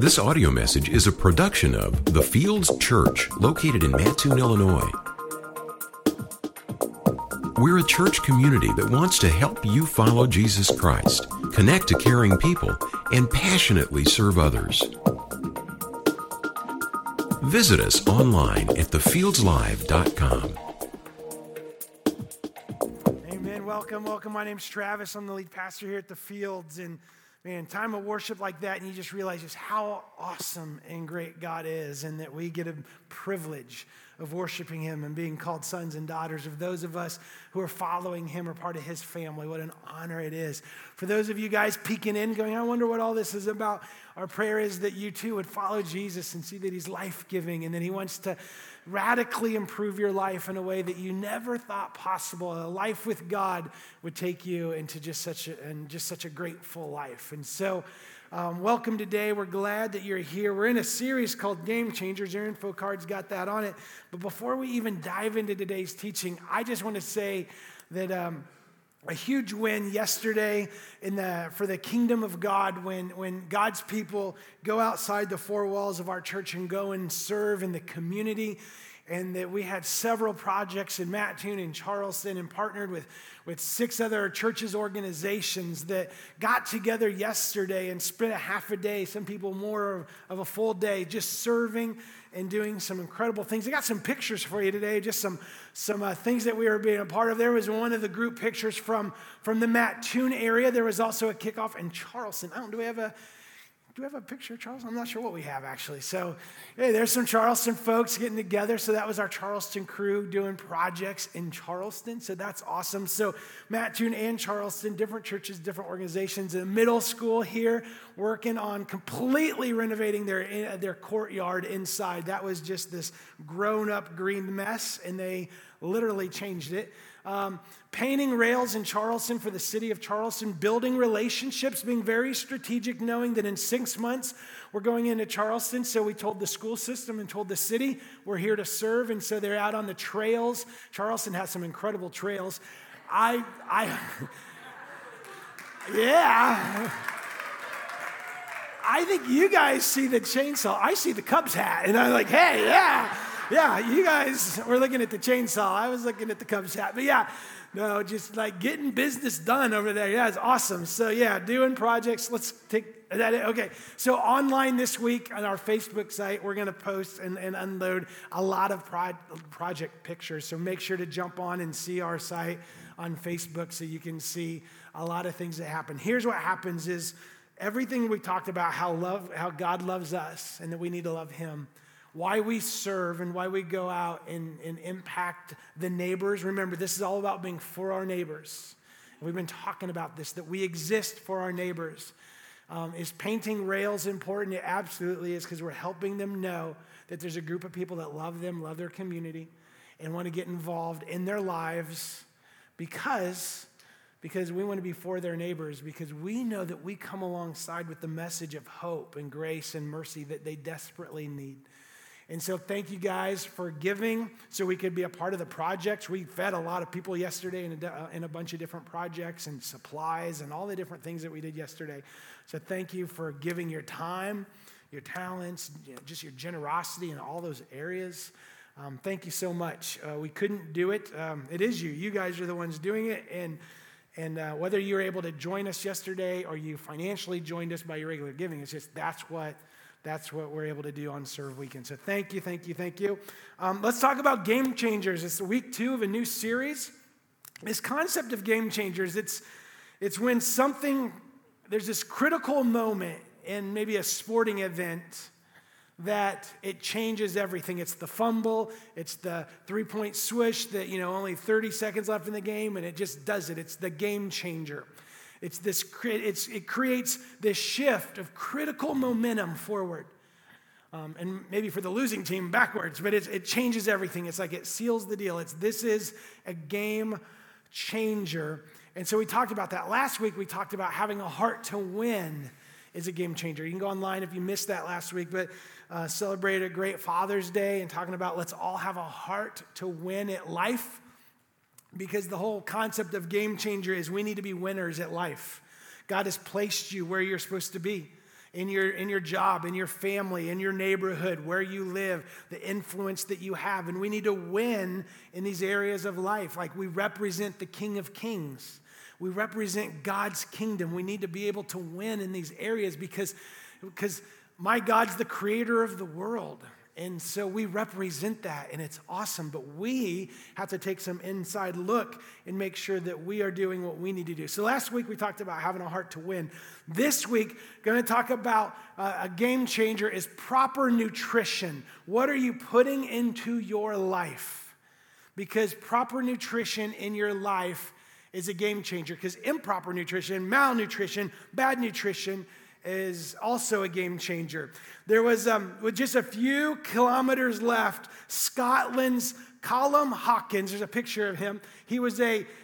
This audio message is a production of The Fields Church, located in Mattoon, Illinois. We're a church community that wants to help you follow Jesus Christ, connect to caring people, and passionately serve others. Visit us online at thefieldlive.com. Amen. Welcome. My name's Travis. I'm the lead pastor here at The Fields. And man, time of worship like that, and you just realize just how awesome and great God is, and that we get a privilege of worshiping Him and being called sons and daughters of those of us who are following Him or part of His family. What an honor it is. For those of you guys peeking in, going, I wonder what all this is about, our prayer is that you too would follow Jesus and see that He's life-giving and that He wants to radically improve your life in a way that you never thought possible. A life with God would take you into just such a grateful life. And so, welcome today. We're glad that you're here. We're in a series called Game Changers. Your info card's got that on it. But before we even dive into today's teaching, I just want to say that a huge win yesterday for the kingdom of God when God's people go outside the four walls of our church and go and serve in the community. And that we had several projects in Mattoon and Charleston and partnered with 6 other churches, organizations that got together yesterday and spent a half a day, some people more of a full day, just serving and doing some incredible things. I got some pictures for you today, just some things that we were being a part of. There was one of the group pictures from the Mattoon area. There was also a kickoff in Charleston. Do we have a picture of Charleston? I'm not sure what we have, actually. So, hey, there's some Charleston folks getting together. So that was our Charleston crew doing projects in Charleston. So that's awesome. So Mattoon and Charleston, different churches, different organizations. A middle school here working on completely renovating their courtyard inside. That was just this grown-up green mess, and they literally changed it. Painting rails in Charleston for the city of Charleston, building relationships, being very strategic, knowing that in 6 months we're going into Charleston. So we told the school system and told the city we're here to serve, and so they're out on the trails. Charleston has some incredible trails. Yeah. I think you guys see the chainsaw. I see the Cubs hat, and I'm like, hey, yeah. Yeah, you guys were looking at the chainsaw. I was looking at the Cubs hat. But yeah, no, just like getting business done over there. Yeah, it's awesome. So yeah, doing projects. Let's take that. Okay, so online this week on our Facebook site, we're going to post and unload a lot of project pictures. So make sure to jump on and see our site on Facebook so you can see a lot of things that happen. Here's what happens is everything we talked about, how God loves us and that we need to love Him, why we serve and why we go out and impact the neighbors. Remember, this is all about being for our neighbors. And we've been talking about this, that we exist for our neighbors. Is painting rails important? It absolutely is, because we're helping them know that there's a group of people that love them, love their community, and want to get involved in their lives because we want to be for their neighbors, because we know that we come alongside with the message of hope and grace and mercy that they desperately need. And so thank you guys for giving so we could be a part of the projects. We fed a lot of people yesterday in a bunch of different projects and supplies and all the different things that we did yesterday. So thank you for giving your time, your talents, just your generosity in all those areas. Thank you so much. We couldn't do it. It is you. You guys are the ones doing it. And whether you were able to join us yesterday or you financially joined us by your regular giving, it's just that's what we're able to do on Serve Weekend. So thank you. Let's talk about Game Changers. It's week 2 of a new series. This concept of Game Changers, it's when there's this critical moment in maybe a sporting event that it changes everything. It's the fumble, it's the 3-point swish that, only 30 seconds left in the game, and it just does it. It's the game changer. It creates this shift of critical momentum forward. And maybe for the losing team backwards, but it changes everything. It's like it seals the deal. This is a game changer. And so we talked about that. Last week we talked about having a heart to win is a game changer. You can go online if you missed that last week, but celebrated a great Father's Day and talking about let's all have a heart to win at life. Because the whole concept of game changer is we need to be winners at life. God has placed you where you're supposed to be. in your job, in your family, in your neighborhood, where you live, the influence that you have. And we need to win in these areas of life. Like we represent the King of Kings. We represent God's kingdom. We need to be able to win in these areas because my God's the creator of the world. And so we represent that, and it's awesome. But we have to take some inside look and make sure that we are doing what we need to do. So last week we talked about having a heart to win. This week, going to talk about a game changer is proper nutrition. What are you putting into your life? Because proper nutrition in your life is a game changer. Because improper nutrition, malnutrition, bad nutrition is also a game changer. There was, with just a few kilometers left, Scotland's Callum Hawkins, there's a picture of him. He was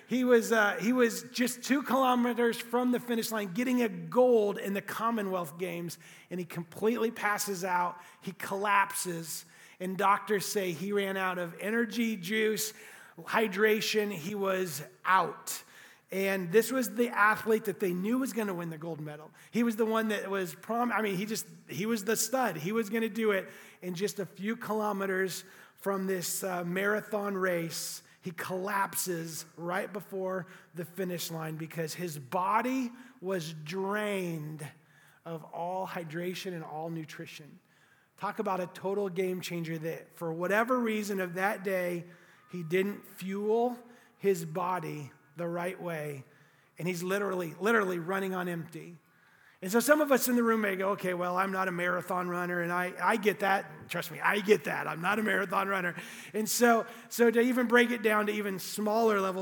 just 2 kilometers from the finish line getting a gold in the Commonwealth Games, and he completely passes out. He collapses, and doctors say he ran out of energy, juice, hydration. He was out. And this was the athlete that they knew was going to win the gold medal. He was the one that was he was the stud. He was going to do it. In just a few kilometers from this marathon race, he collapses right before the finish line because his body was drained of all hydration and all nutrition. Talk about a total game changer that for whatever reason of that day, he didn't fuel his body the right way, and he's literally running on empty. And so some of us in the room may go, okay, well, I'm not a marathon runner, and I get that. Trust me, I get that. I'm not a marathon runner. And so to even break it down to even smaller level,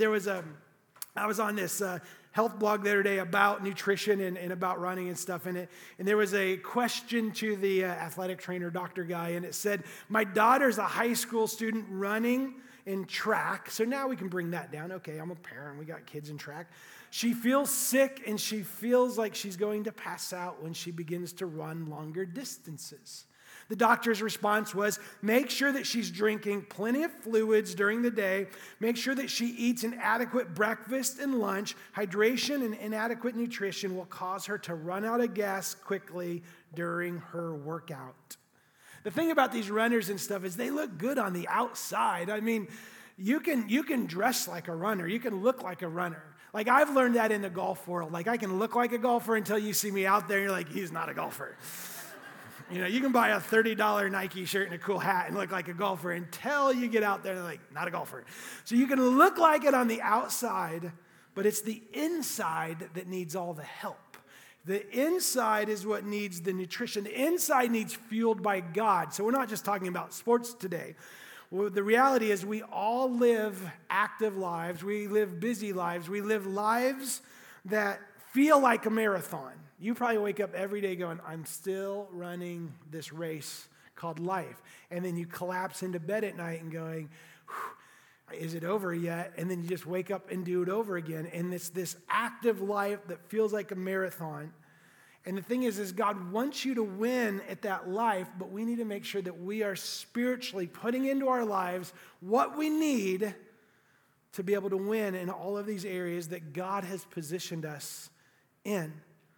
I was on this health blog the other day about nutrition and about running and stuff in it, and there was a question to the athletic trainer, doctor guy, and it said, my daughter's a high school student running in track. So now we can bring that down. Okay, I'm a parent. We got kids in track. She feels sick and she feels like she's going to pass out when she begins to run longer distances. The doctor's response was, make sure that she's drinking plenty of fluids during the day. Make sure that she eats an adequate breakfast and lunch. Hydration and inadequate nutrition will cause her to run out of gas quickly during her workout. The thing about these runners and stuff is they look good on the outside. I mean, you can dress like a runner. You can look like a runner. Like I've learned that in the golf world. Like I can look like a golfer until you see me out there and you're like, he's not a golfer. You know, you can buy a $30 Nike shirt and a cool hat and look like a golfer until you get out there and like, not a golfer. So you can look like it on the outside, but it's the inside that needs all the help. The inside is what needs the nutrition. The inside needs fueled by God. So we're not just talking about sports today. Well, the reality is we all live active lives. We live busy lives. We live lives that feel like a marathon. You probably wake up every day going, I'm still running this race called life. And then you collapse into bed at night and going, is it over yet? And then you just wake up and do it over again. And it's this active life that feels like a marathon. And the thing is God wants you to win at that life, but we need to make sure that we are spiritually putting into our lives what we need to be able to win in all of these areas that God has positioned us in.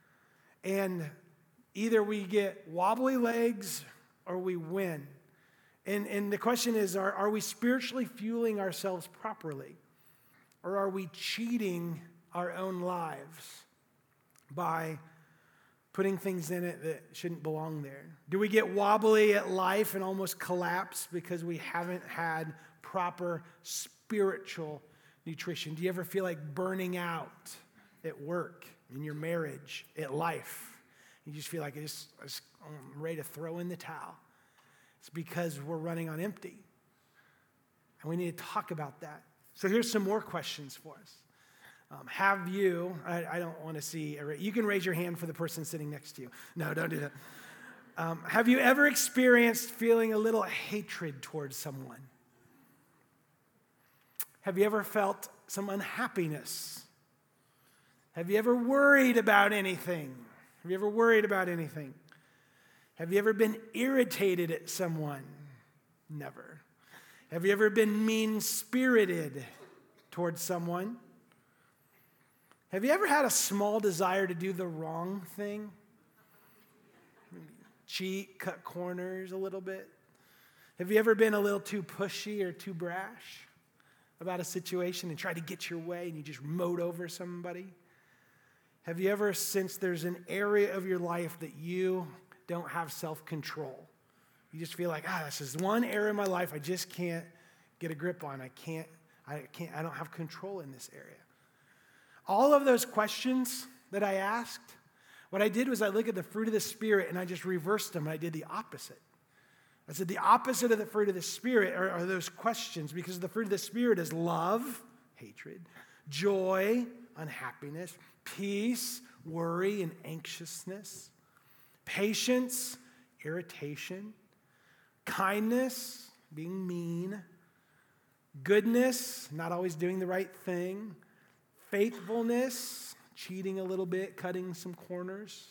And either we get wobbly legs or we win. And the question is, are we spiritually fueling ourselves properly? Or are we cheating our own lives by putting things in it that shouldn't belong there? Do we get wobbly at life and almost collapse because we haven't had proper spiritual nutrition? Do you ever feel like burning out at work, in your marriage, at life? You just feel like I'm ready to throw in the towel. It's because we're running on empty. And we need to talk about that. So here's some more questions for us. Have you, I don't want to see, you can raise your hand for the person sitting next to you. No, don't do that. Have you ever experienced feeling a little hatred towards someone? Have you ever felt some unhappiness? Have you ever worried about anything? Have you ever worried about anything? Have you ever been irritated at someone? Never. Have you ever been mean-spirited towards someone? Have you ever had a small desire to do the wrong thing? cheat, cut corners a little bit? Have you ever been a little too pushy or too brash about a situation and tried to get your way and you just mowed over somebody? Have you ever sensed there's an area of your life that you don't have self-control? You just feel like, this is one area of my life I just can't get a grip on. I don't have control in this area. All of those questions that I asked, what I did was I looked at the fruit of the Spirit and I just reversed them. I did the opposite. I said the opposite of the fruit of the Spirit are those questions, because the fruit of the Spirit is love, hatred, joy, unhappiness, peace, worry, and anxiousness, patience, irritation, kindness, being mean, goodness, not always doing the right thing, faithfulness, cheating a little bit, cutting some corners,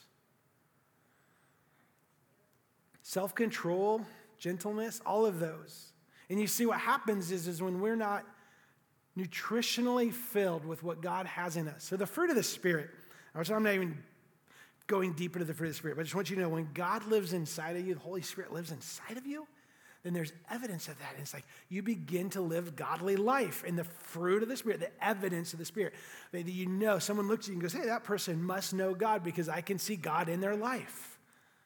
self-control, gentleness, all of those. And you see what happens is when we're not nutritionally filled with what God has in us. So the fruit of the Spirit, which I'm not even going deep into the fruit of the Spirit, but I just want you to know, when God lives inside of you, the Holy Spirit lives inside of you, then there's evidence of that. And it's like you begin to live godly life. And the fruit of the Spirit, the evidence of the Spirit, that you know, someone looks at you and goes, hey, that person must know God because I can see God in their life.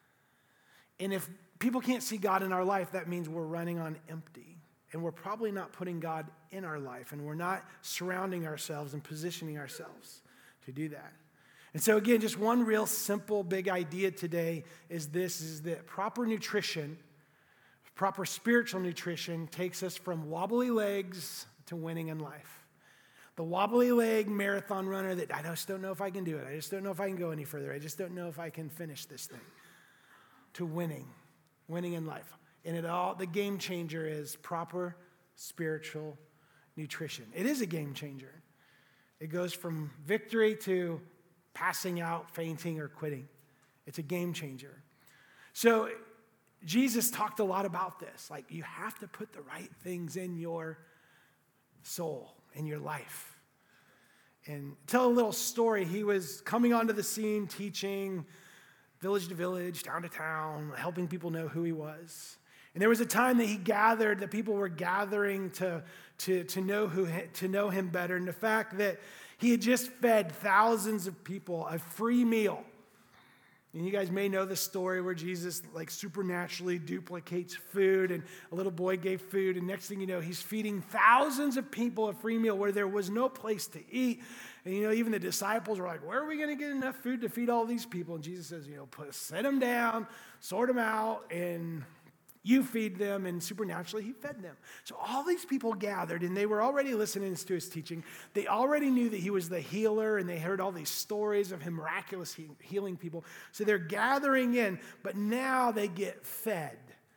And if people can't see God in our life, that means we're running on empty. And we're probably not putting God in our life. And we're not surrounding ourselves and positioning ourselves to do that. And so again, just one real simple big idea today is that proper nutrition, proper spiritual nutrition takes us from wobbly legs to winning in life. The wobbly leg marathon runner that I just don't know if I can do it. I just don't know if I can go any further. I just don't know if I can finish this thing. To winning in life. And the game changer is proper spiritual nutrition. It is a game changer. It goes from victory to passing out, fainting, or quitting. It's a game changer. So Jesus talked a lot about this. Like, you have to put the right things in your soul, in your life. And tell a little story. He was coming onto the scene, teaching village to village, town to town, helping people know who he was. And there was a time that people were gathering to know him better. And the fact that he had just fed thousands of people a free meal. And you guys may know the story where Jesus like supernaturally duplicates food, and a little boy gave food, and next thing you know, he's feeding thousands of people a free meal where there was no place to eat. And even the disciples were like, where are we going to get enough food to feed all these people? And Jesus says, set them down, sort them out, and you feed them, and supernaturally he fed them. So all these people gathered, and they were already listening to his teaching. They already knew that he was the healer, and they heard all these stories of him miraculously healing people. So they're gathering in, but now they get fed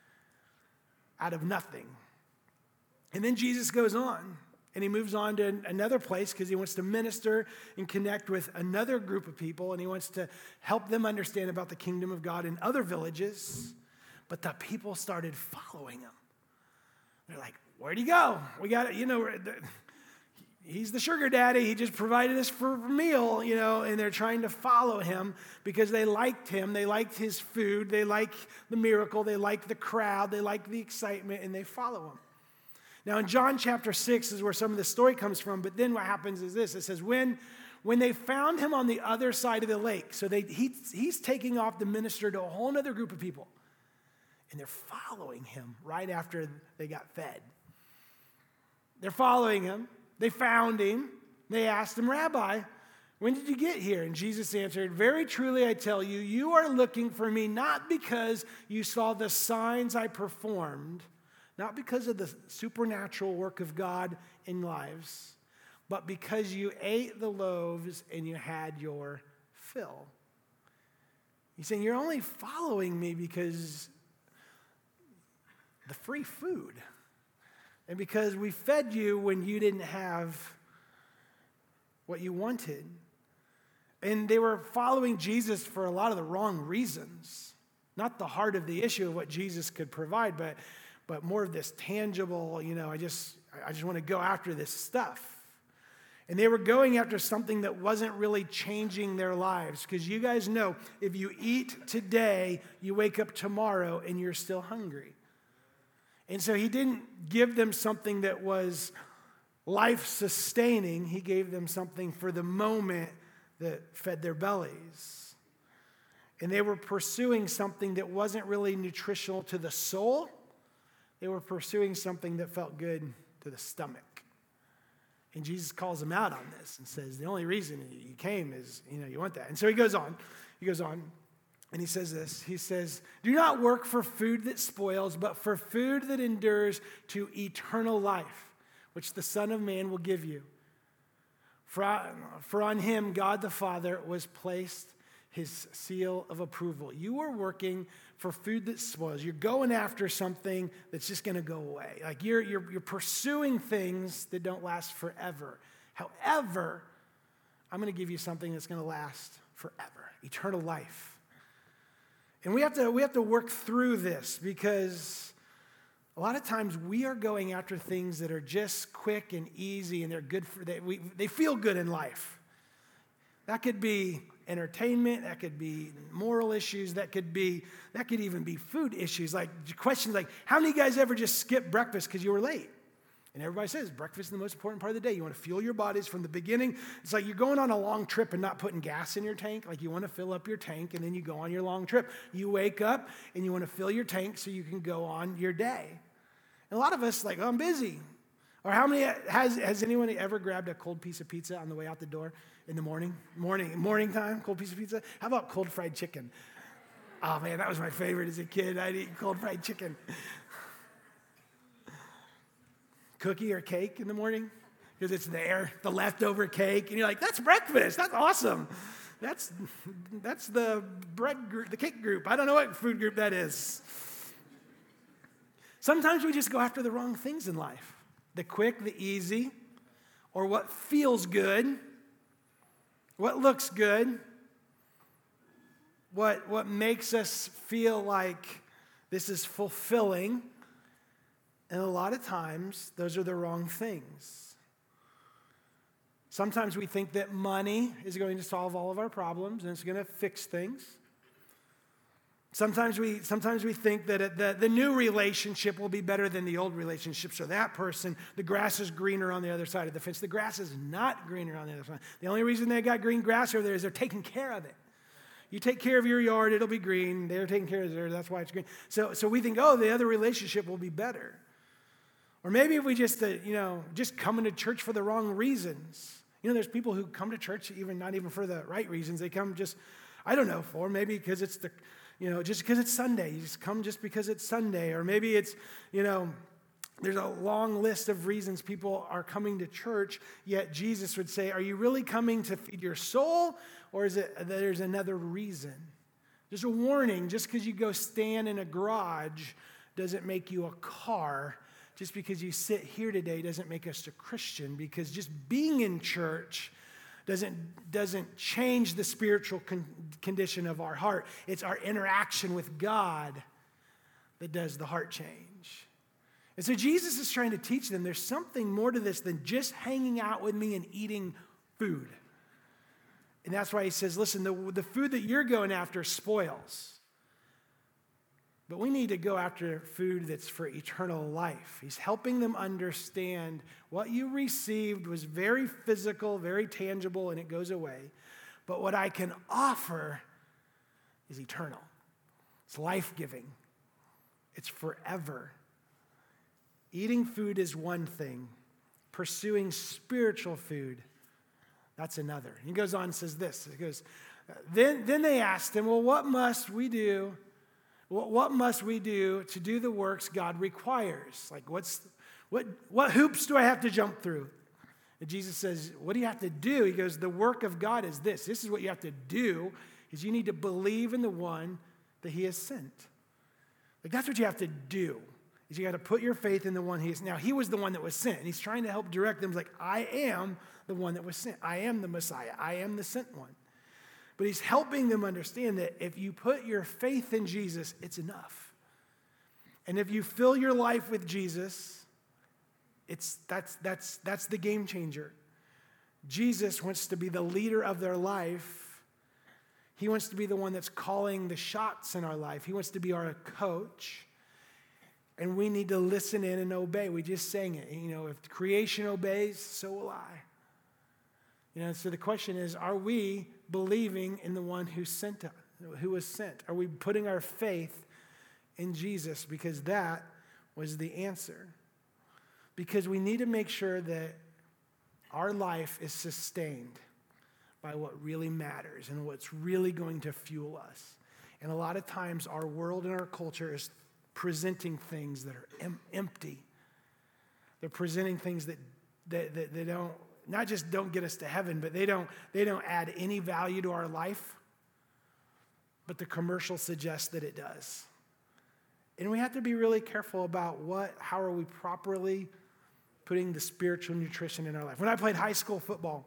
out of nothing. And then Jesus goes on, and he moves on to another place because he wants to minister and connect with another group of people, and he wants to help them understand about the kingdom of God in other villages. But the people started following him. They're like, where'd he go? We got it, he's the sugar daddy. He just provided us for a meal, and they're trying to follow him because they liked him. They liked his food. They like the miracle. They like the crowd. They like the excitement, and they follow him. Now, in John chapter 6 is where some of the story comes from, but then what happens is this. It says, when they found him on the other side of the lake, so he's taking off to minister to a whole other group of people. And they're following him right after they got fed. They're following him. They found him. They asked him, Rabbi, when did you get here? And Jesus answered, very truly I tell you, you are looking for me not because you saw the signs I performed, not because of the supernatural work of God in lives, but because you ate the loaves and you had your fill. He's saying, you're only following me because the free food. And because we fed you when you didn't have what you wanted. And they were following Jesus for a lot of the wrong reasons. Not the heart of the issue of what Jesus could provide, but more of this tangible, I just want to go after this stuff. And they were going after something that wasn't really changing their lives. Because you guys know, if you eat today, you wake up tomorrow and you're still hungry. And so he didn't give them something that was life-sustaining. He gave them something for the moment that fed their bellies. And they were pursuing something that wasn't really nutritional to the soul. They were pursuing something that felt good to the stomach. And Jesus calls them out on this and says, the only reason you came is, you want that. And so he goes on, and he says this. He says, do not work for food that spoils, but for food that endures to eternal life, which the Son of Man will give you. For on him, God the Father, was placed his seal of approval. You are working for food that spoils. You're going after something that's just going to go away. Like you're pursuing things that don't last forever. However, I'm going to give you something that's going to last forever, eternal life. And we have to work through this, because a lot of times we are going after things that are just quick and easy, and they're good they feel good in life. That could be entertainment, that could be moral issues, that could even be food issues. Like questions like, how many of you guys ever just skip breakfast because you were late? And everybody says breakfast is the most important part of the day. You want to fuel your bodies from the beginning. It's like you're going on a long trip and not putting gas in your tank. Like you want to fill up your tank and then you go on your long trip. You wake up and you want to fill your tank so you can go on your day. And a lot of us like, I'm busy. Or how many, has anyone ever grabbed a cold piece of pizza on the way out the door in the morning time, cold piece of pizza? How about cold fried chicken? Oh man, that was my favorite as a kid. I'd eat cold fried chicken. Cookie or cake in the morning, because it's there, the leftover cake, and you're like, that's breakfast, that's awesome. That's the bread group, the cake group. I don't know what food group that is. Sometimes we just go after the wrong things in life. The quick, the easy, or what feels good, what looks good, what makes us feel like this is fulfilling. And a lot of times, those are the wrong things. Sometimes we think that money is going to solve all of our problems and it's going to fix things. Sometimes we think that the new relationship will be better than the old relationship. So that person, the grass is greener on the other side of the fence. The grass is not greener on the other side. The only reason they got green grass over there is they're taking care of it. You take care of your yard, it'll be green. They're taking care of theirs, that's why it's green. So we think, the other relationship will be better. Or maybe if we just coming to church for the wrong reasons. There's people who come to church not even for the right reasons. They come just, maybe because it's just because it's Sunday. You just come just because it's Sunday. Or maybe it's, there's a long list of reasons people are coming to church, yet Jesus would say, are you really coming to feed your soul, or is it there's another reason? Just a warning, just because you go stand in a garage doesn't make you a car. Just because you sit here today doesn't make us a Christian, because just being in church doesn't change the spiritual condition of our heart. It's our interaction with God that does the heart change. And so Jesus is trying to teach them there's something more to this than just hanging out with me and eating food. And that's why he says, listen, the food that you're going after spoils. But we need to go after food that's for eternal life. He's helping them understand what you received was very physical, very tangible, and it goes away. But what I can offer is eternal. It's life-giving. It's forever. Eating food is one thing. Pursuing spiritual food, that's another. He goes on and says this. He goes, then they asked him, well, what must we do? What must we do to do the works God requires? Like, what hoops do I have to jump through? And Jesus says, what do you have to do? He goes, the work of God is this. This is what you have to do, is you need to believe in the one that he has sent. Like, that's what you have to do, is you got to put your faith in the one he is. Now, he was the one that was sent, and he's trying to help direct them. He's like, I am the one that was sent. I am the Messiah. I am the sent one. But he's helping them understand that if you put your faith in Jesus, it's enough. And if you fill your life with Jesus, that's the game changer. Jesus wants to be the leader of their life. He wants to be the one that's calling the shots in our life. He wants to be our coach. And we need to listen in and obey. We just sang it. If creation obeys, so will I. So the question is, are we believing in the one who was sent? Are we putting our faith in Jesus? Because that was the answer. Because we need to make sure that our life is sustained by what really matters and what's really going to fuel us. And a lot of times our world and our culture is presenting things that are empty. They're presenting things that they don't, not just don't get us to heaven, but they don't add any value to our life. But the commercial suggests that it does. And we have to be really careful about how are we properly putting the spiritual nutrition in our life. When I played high school football,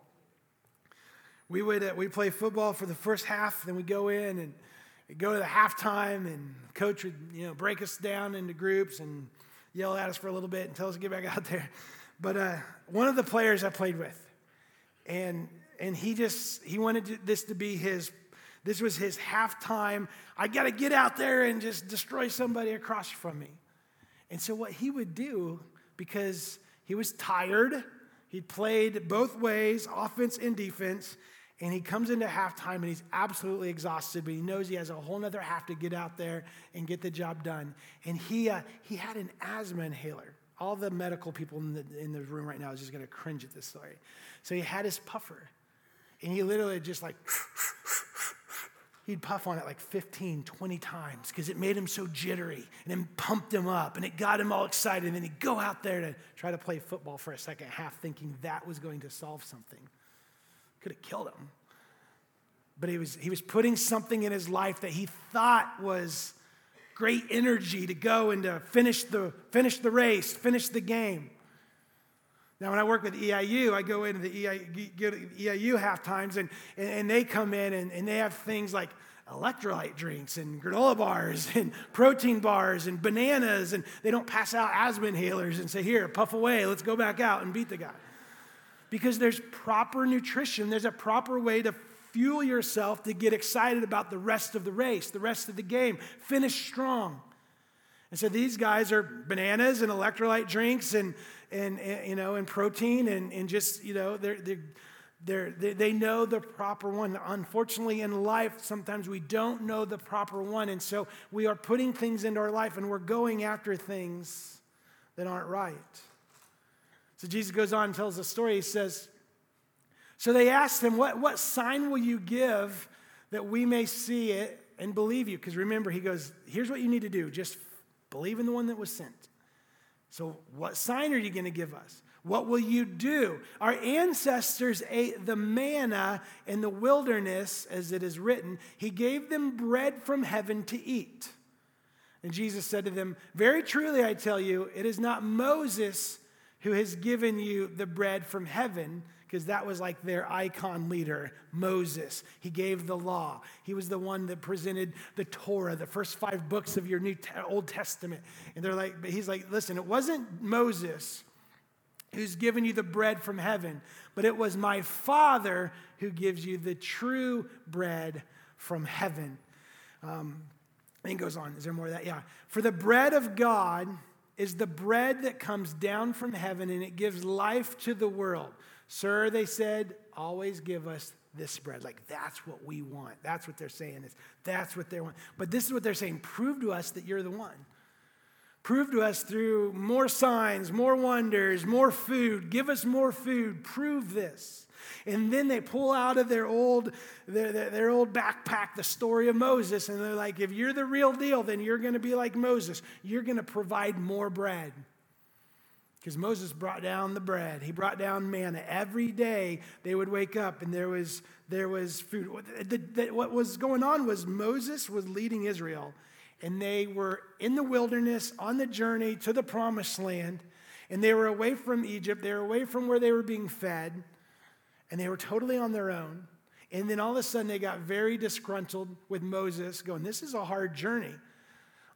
we'd play football for the first half, then we'd go in and we'd go to the halftime, and coach would break us down into groups and yell at us for a little bit and tell us to get back out there. But one of the players I played with, and he wanted this to be this was his halftime. I got to get out there and just destroy somebody across from me. And so what he would do, because he was tired, he'd played both ways, offense and defense, and he comes into halftime and he's absolutely exhausted, but he knows he has a whole nother half to get out there and get the job done. And he had an asthma inhaler. All the medical people in the room right now is just going to cringe at this story. So he had his puffer, and he literally just he'd puff on it 15, 20 times because it made him so jittery, and it pumped him up, and it got him all excited, and then he'd go out there to try to play football for a second half thinking that was going to solve something. Could have killed him. But he was putting something in his life that he thought was great energy to go and to finish the race, finish the game. Now, when I work with EIU, I go into the EIU half times, and they come in and they have things like electrolyte drinks and granola bars and protein bars and bananas, and they don't pass out asthma inhalers and say, here, puff away, let's go back out and beat the guy. Because there's proper nutrition. There's a proper way to fuel yourself to get excited about the rest of the race, the rest of the game. Finish strong. And so these guys are bananas and electrolyte drinks and protein and just, they know the proper one. Unfortunately, in life, sometimes we don't know the proper one. And so we are putting things into our life and we're going after things that aren't right. So Jesus goes on and tells the story. He says, so they asked him, what sign will you give that we may see it and believe you? Because remember, he goes, here's what you need to do. Just believe in the one that was sent. So what sign are you going to give us? What will you do? Our ancestors ate the manna in the wilderness, as it is written. He gave them bread from heaven to eat. And Jesus said to them, very truly I tell you, it is not Moses who has given you the bread from heaven, because that was like their icon leader, Moses. He gave the law. He was the one that presented the Torah, the first 5 books of your Old Testament. And he's like, listen, it wasn't Moses who's given you the bread from heaven, but it was my Father who gives you the true bread from heaven. And he goes on. Is there more of that? Yeah. For the bread of God is the bread that comes down from heaven, and it gives life to the world. Sir, they said, always give us this bread. That's what we want. That's what they're saying. That's what they want. But this is what they're saying. Prove to us that you're the one. Prove to us through more signs, more wonders, more food. Give us more food. Prove this. And then they pull out of their old backpack the story of Moses, and they're like, if you're the real deal, then you're going to be like Moses. You're going to provide more bread. Because Moses brought down the bread. He brought down manna. Every day they would wake up and there was food. What was going on was Moses was leading Israel, and they were in the wilderness on the journey to the promised land, and they were away from Egypt. They were away from where they were being fed, and they were totally on their own. And then all of a sudden they got very disgruntled with Moses, going, this is a hard journey.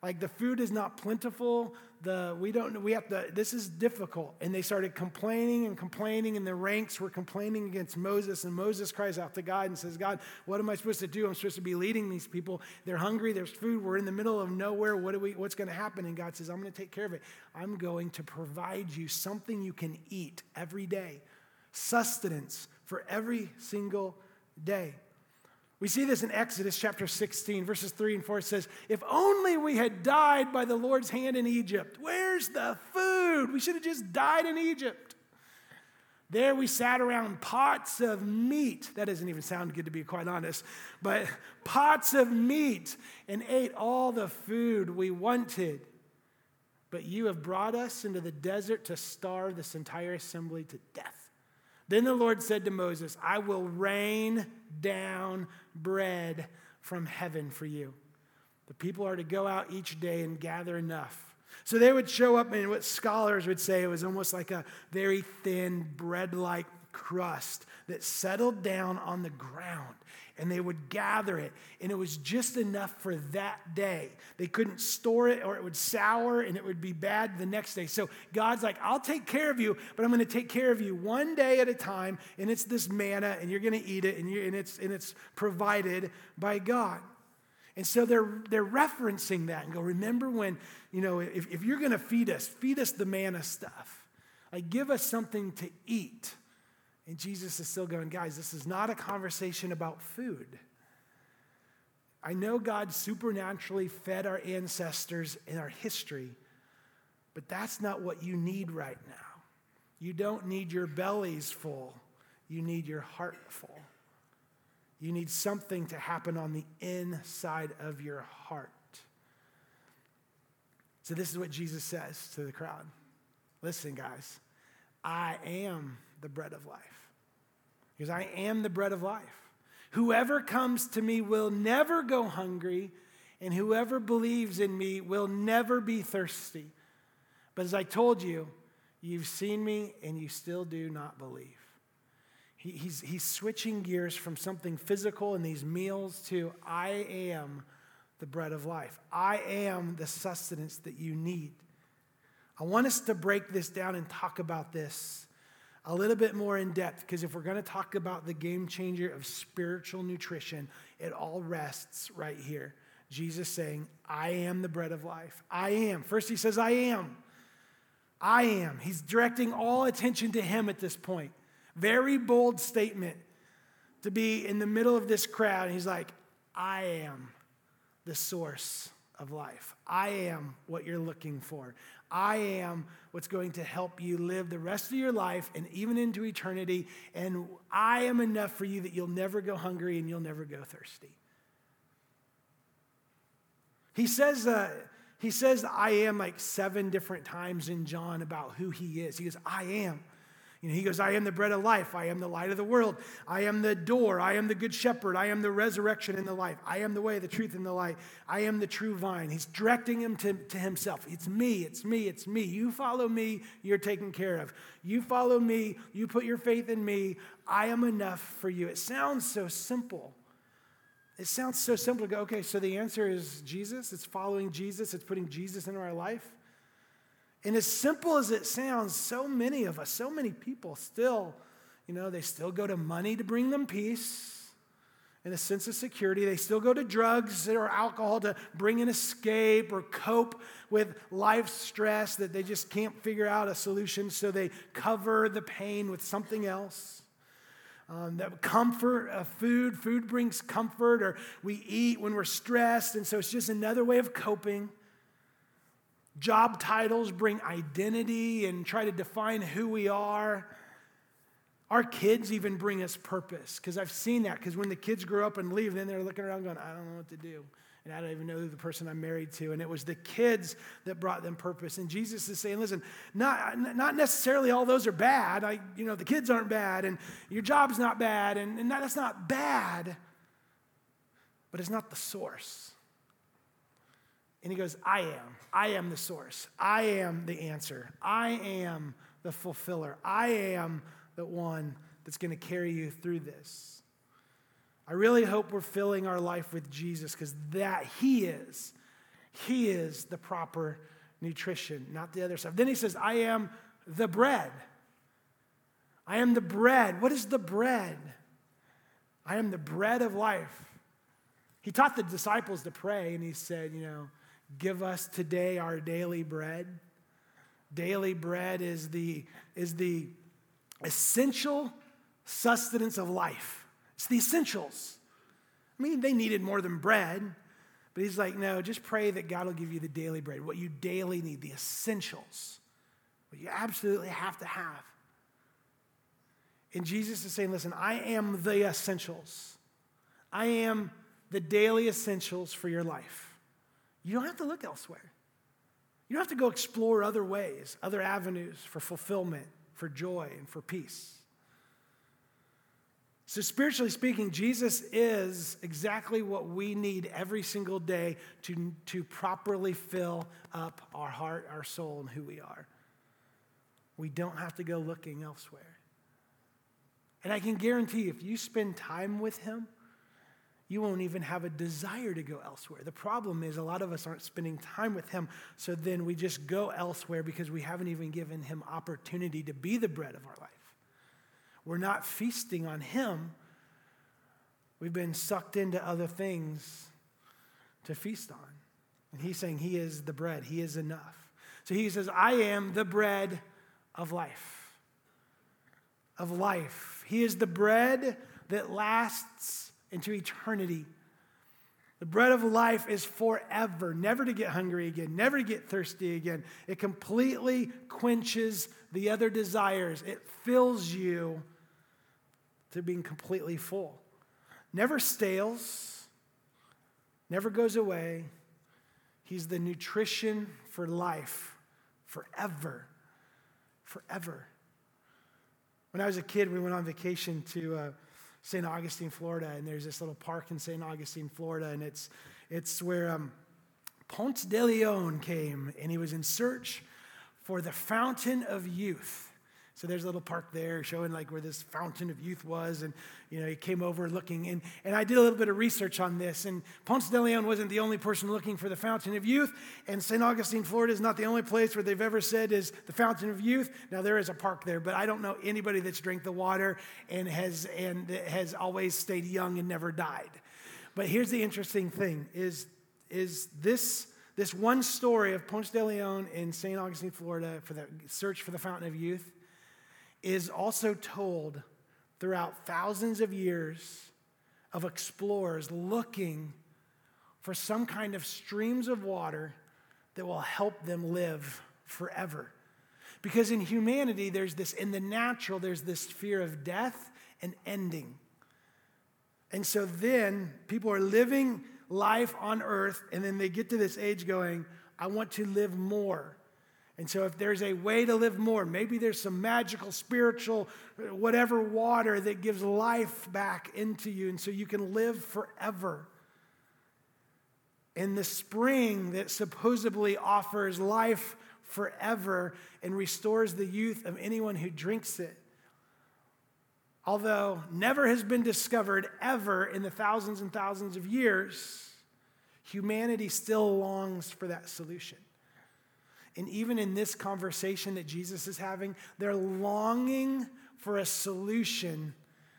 Like the food is not plentiful. This is difficult. And they started complaining, and the ranks were complaining against Moses. And Moses cries out to God and says, God, what am I supposed to do? I'm supposed to be leading these people. They're hungry. There's food. We're in the middle of nowhere. What's going to happen? And God says, I'm going to take care of it. I'm going to provide you something you can eat every day. Sustenance for every single day. We see this in Exodus chapter 16, verses 3 and 4. It says, if only we had died by the Lord's hand in Egypt. Where's the food? We should have just died in Egypt. There we sat around pots of meat. That doesn't even sound good, to be quite honest. But pots of meat, and ate all the food we wanted. But you have brought us into the desert to starve this entire assembly to death. Then the Lord said to Moses, I will rain down bread from heaven for you. The people are to go out each day and gather enough. So they would show up, and what scholars would say, it was almost like a very thin bread-like crust that settled down on the ground. And they would gather it, and it was just enough for that day. They couldn't store it, or it would sour, and it would be bad the next day. So God's like, I'll take care of you, but I'm going to take care of you one day at a time, and it's this manna, and you're going to eat it, and it's provided by God. And so they're referencing that and go, remember when, if you're going to feed us the manna stuff. Like, give us something to eat. And Jesus is still going, guys, this is not a conversation about food. I know God supernaturally fed our ancestors in our history, but that's not what you need right now. You don't need your bellies full. You need your heart full. You need something to happen on the inside of your heart. So this is what Jesus says to the crowd. Listen, guys, I am the bread of life. Because I am the bread of life. Whoever comes to me will never go hungry, and whoever believes in me will never be thirsty. But as I told you, you've seen me and you still do not believe. He's switching gears from something physical in these meals to I am the bread of life. I am the sustenance that you need. I want us to break this down and talk about this a little bit more in depth, because if we're going to talk about the game changer of spiritual nutrition, it all rests right here. Jesus saying, I am the bread of life. I am. First he says, I am. I am. He's directing all attention to him at this point. Very bold statement to be in the middle of this crowd. He's like, I am the source of life. I am what you're looking for. I am what's going to help you live the rest of your life and even into eternity. And I am enough for you that you'll never go hungry and you'll never go thirsty. He says I am like 7 different times in John about who he is. He goes, I am. He goes, I am the bread of life. I am the light of the world. I am the door. I am the good shepherd. I am the resurrection and the life. I am the way, the truth, and the light. I am the true vine. He's directing him to himself. It's me, it's me, it's me. You follow me, you're taken care of. You follow me, you put your faith in me. I am enough for you. It sounds so simple. It sounds so simple to go, okay, so the answer is Jesus. It's following Jesus. It's putting Jesus into our life. And as simple as it sounds, so many of us, so many people still, they still go to money to bring them peace and a sense of security. They still go to drugs or alcohol to bring an escape or cope with life stress that they just can't figure out a solution, so they cover the pain with something else. That comfort of food brings comfort, or we eat when we're stressed, and so it's just another way of coping. Job titles bring identity and try to define who we are. Our kids even bring us purpose, because I've seen that, because when the kids grow up and leave, then they're looking around going, I don't know what to do. And I don't even know who the person I'm married to. And it was the kids that brought them purpose. And Jesus is saying, listen, not necessarily all those are bad. The kids aren't bad, and your job's not bad, and that's not bad, but it's not the source. And he goes, I am the source. I am the answer. I am the fulfiller. I am the one that's going to carry you through this. I really hope we're filling our life with Jesus, because that he is. He is the proper nutrition, not the other stuff. Then he says, I am the bread. I am the bread. What is the bread? I am the bread of life. He taught the disciples to pray, and he said, give us today our daily bread. Daily bread is the essential sustenance of life. It's the essentials. I mean, they needed more than bread, but he's like, no, just pray that God will give you the daily bread, what you daily need, the essentials, what you absolutely have to have. And Jesus is saying, listen, I am the essentials. I am the daily essentials for your life. You don't have to look elsewhere. You don't have to go explore other ways, other avenues for fulfillment, for joy, and for peace. So spiritually speaking, Jesus is exactly what we need every single day to properly fill up our heart, our soul, and who we are. We don't have to go looking elsewhere. And I can guarantee if you spend time with him, you won't even have a desire to go elsewhere. The problem is a lot of us aren't spending time with him, so then we just go elsewhere because we haven't even given him opportunity to be the bread of our life. We're not feasting on him. We've been sucked into other things to feast on. And he's saying he is the bread. He is enough. So he says, I am the bread of life. Of life. He is the bread that lasts into eternity. The bread of life is forever, never to get hungry again, never to get thirsty again. It completely quenches the other desires. It fills you to being completely full. Never stales, never goes away. He's the nutrition for life, forever, forever. When I was a kid, we went on vacation to St. Augustine, Florida, and there's this little park in St. Augustine, Florida, and it's where Ponce de Leon came, and he was in search for the fountain of youth. So there's a little park there showing like where this fountain of youth was, and he came over looking, and I did a little bit of research on this, and Ponce de Leon wasn't the only person looking for the fountain of youth, and St. Augustine, Florida is not the only place where they've ever said is the fountain of youth. Now there is a park there, but I don't know anybody that's drank the water and has always stayed young and never died. But here's the interesting thing: is this one story of Ponce de Leon in St. Augustine, Florida, for the search for the fountain of youth, is also told throughout thousands of years of explorers looking for some kind of streams of water that will help them live forever. Because in humanity, in the natural, there's this fear of death and ending. And so then people are living life on earth, and then they get to this age going, I want to live more. And so if there's a way to live more, maybe there's some magical, spiritual, whatever water that gives life back into you, and so you can live forever. And the spring that supposedly offers life forever and restores the youth of anyone who drinks it, although never has been discovered ever in the thousands and thousands of years, humanity still longs for that solution. And even in this conversation that Jesus is having, they're longing for a solution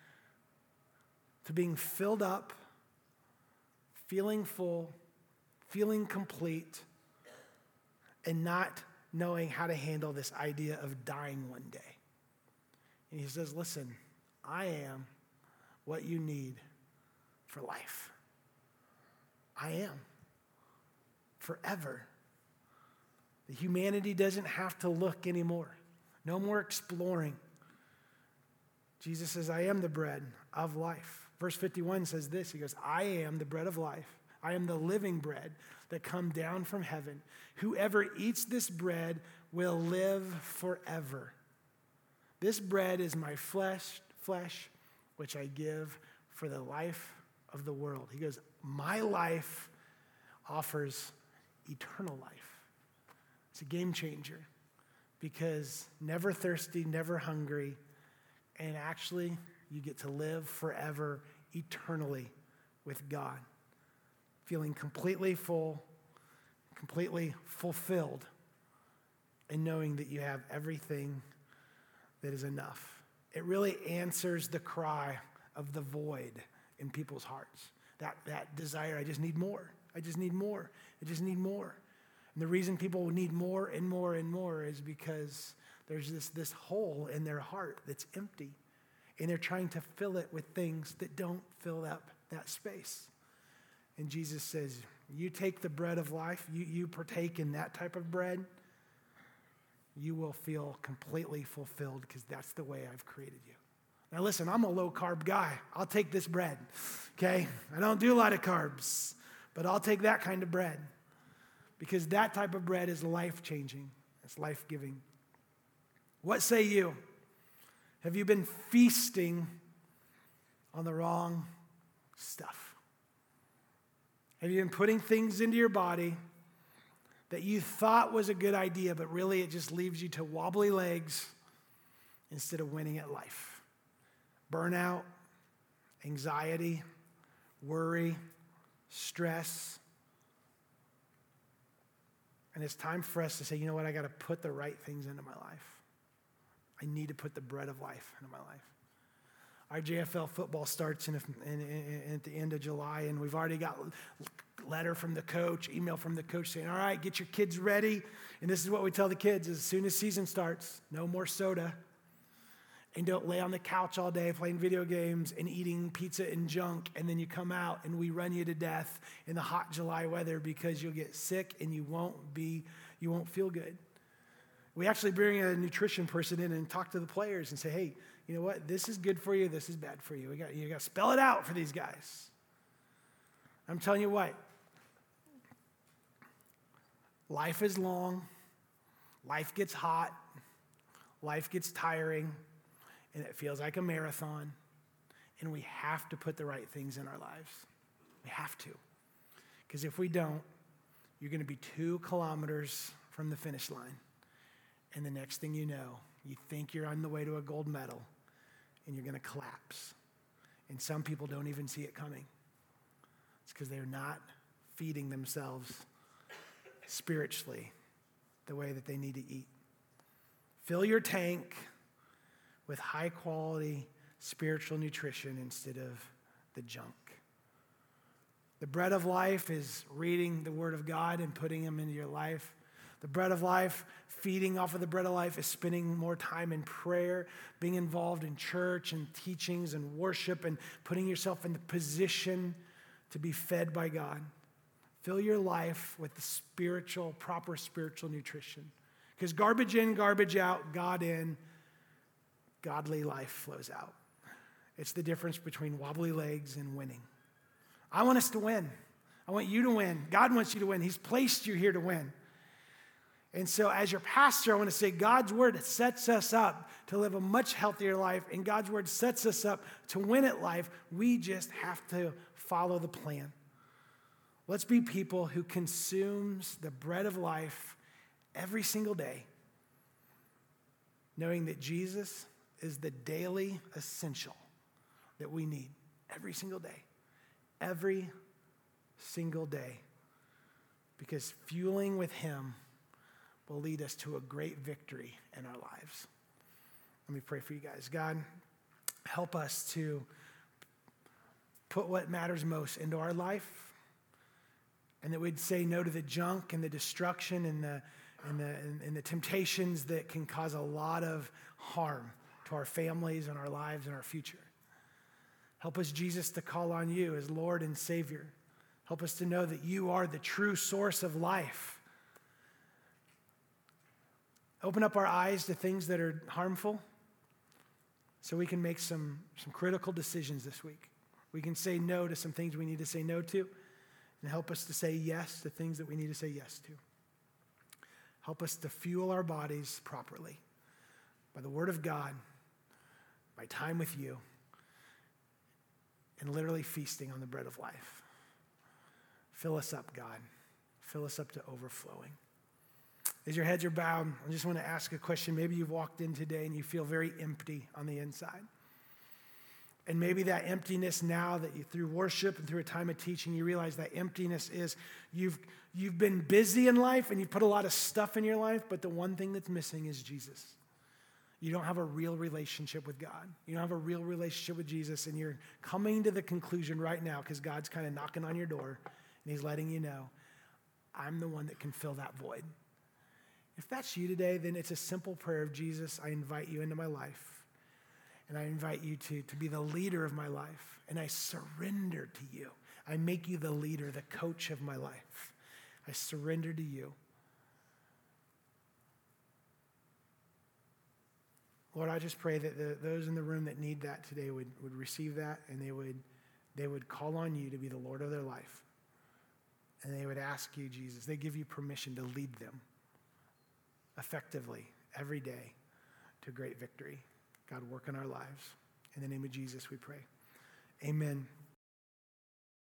to being filled up, feeling full, feeling complete, and not knowing how to handle this idea of dying one day. And he says, listen, I am what you need for life. I am. Forever. The humanity doesn't have to look anymore. No more exploring. Jesus says, I am the bread of life. Verse 51 says this. He goes, I am the bread of life. I am the living bread that come down from heaven. Whoever eats this bread will live forever. This bread is my flesh, which I give for the life of the world. He goes, my life offers eternal life. It's a game changer because never thirsty, never hungry, and actually you get to live forever, eternally with God, feeling completely full, completely fulfilled in knowing that you have everything that is enough. It really answers the cry of the void in people's hearts. That desire, I just need more. I just need more. I just need more. And the reason people need more and more and more is because there's this hole in their heart that's empty. And they're trying to fill it with things that don't fill up that space. And Jesus says, you take the bread of life, you partake in that type of bread, you will feel completely fulfilled because that's the way I've created you. Now listen, I'm a low-carb guy. I'll take this bread, okay? I don't do a lot of carbs, but I'll take that kind of bread because that type of bread is life-changing. It's life-giving. What say you? Have you been feasting on the wrong stuff? Have you been putting things into your body that you thought was a good idea, but really it just leaves you to wobbly legs instead of winning at life? Burnout, anxiety, worry, stress. And it's time for us to say, you know what, I got to put the right things into my life. I need to put the bread of life into my life. Our JFL football starts at the end of July, and we've already got a letter from the coach, email from the coach saying, all right, get your kids ready. And this is what we tell the kids, as soon as season starts, no more soda. And don't lay on the couch all day playing video games and eating pizza and junk, and then you come out and we run you to death in the hot July weather because you'll get sick and you won't feel good. We actually bring a nutrition person in and talk to the players and say, hey, you know what? This is good for you. This is bad for you. You got to spell it out for these guys. I'm telling you what. Life is long. Life gets hot. Life gets tiring. And it feels like a marathon. And we have to put the right things in our lives. We have to. Because if we don't, you're going to be 2 kilometers from the finish line. And the next thing you know, you think you're on the way to a gold medal, and you're going to collapse. And some people don't even see it coming. It's because they're not feeding themselves spiritually the way that they need to eat. Fill your tank with high-quality spiritual nutrition instead of the junk. The bread of life is reading the Word of God and putting them into your life. The bread of life, feeding off of the bread of life, is spending more time in prayer, being involved in church and teachings and worship and putting yourself in the position to be fed by God. Fill your life with the proper spiritual nutrition. Because garbage in, garbage out, God in, godly life flows out. It's the difference between wobbly legs and winning. I want us to win. I want you to win. God wants you to win. He's placed you here to win. And so as your pastor, I want to say God's word sets us up to live a much healthier life, and God's word sets us up to win at life. We just have to follow the plan. Let's be people who consumes the bread of life every single day, knowing that Jesus is the daily essential that we need every single day. Every single day. Because fueling with him will lead us to a great victory in our lives. Let me pray for you guys. God, help us to put what matters most into our life, and that we'd say no to the junk and the destruction and the temptations that can cause a lot of harm to our families and our lives and our future. Help us, Jesus, to call on you as Lord and Savior. Help us to know that you are the true source of life. Open up our eyes to things that are harmful so we can make some critical decisions this week. We can say no to some things we need to say no to, and help us to say yes to things that we need to say yes to. Help us to fuel our bodies properly by the Word of God, by time with you, and literally feasting on the bread of life. Fill us up, God. Fill us up to overflowing. As your heads are bowed, I just want to ask a question. Maybe you've walked in today and you feel very empty on the inside. And maybe that emptiness now that you, through worship and through a time of teaching, you realize that emptiness is you've been busy in life and you put a lot of stuff in your life, but the one thing that's missing is Jesus. You don't have a real relationship with God. You don't have a real relationship with Jesus, and you're coming to the conclusion right now because God's kind of knocking on your door and he's letting you know, I'm the one that can fill that void. If that's you today, then it's a simple prayer of Jesus, I invite you into my life. And I invite you to be the leader of my life. And I surrender to you. I make you the leader, the coach of my life. I surrender to you. Lord, I just pray that those in the room that need that today would receive that, and they would call on you to be the Lord of their life. And they would ask you, Jesus, they give you permission to lead them effectively every day to great victory. God, work in our lives. In the name of Jesus, we pray. Amen.